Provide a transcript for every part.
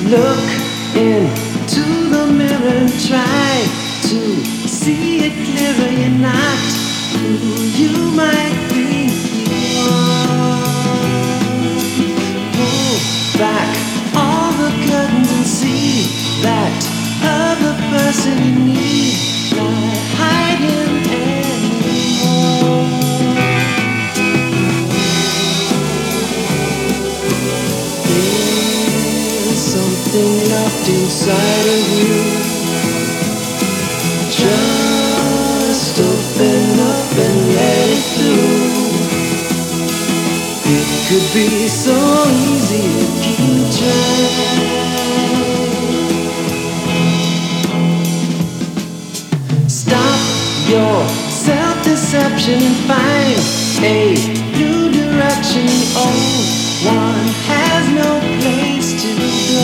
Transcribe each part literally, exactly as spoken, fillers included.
Look into the mirror and try to see it clearer. You're not who you might think you are. Pull back all the curtains and see that other person you need. Not hiding anymore. There's something locked inside of you. Just open up and let it through. It could be so easy if you try. Stop your self-deception and find a new direction. The old one has no place to go.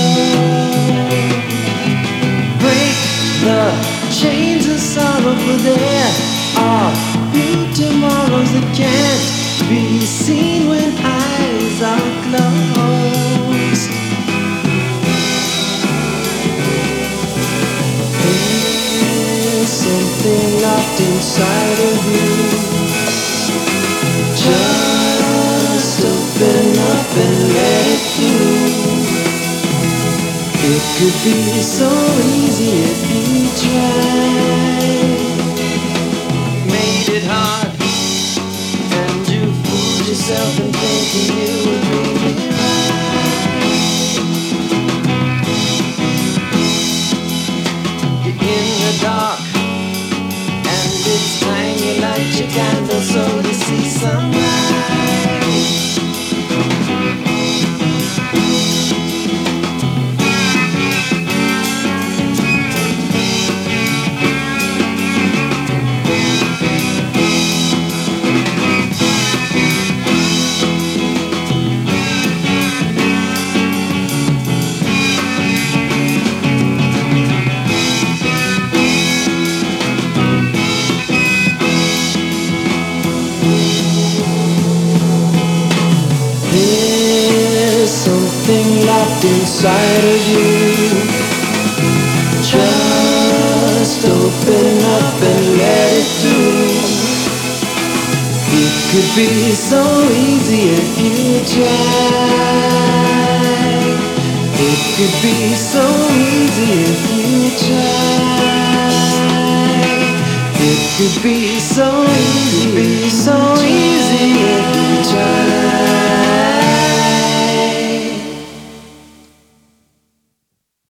Break the chains of sorrow, for there are new tomorrows that can't be seen when eyes are closed. There's something locked inside of you. Just open up and let it through. It could be so easy if you try. Made it hard, and you fooled yourself in thinking you would be right. You're in the dark, and it's time you light your candle so you see sunlight. Inside of you, just open up and let it through. It could be so easy if you try. It could be so easy if you try. It could be so easy.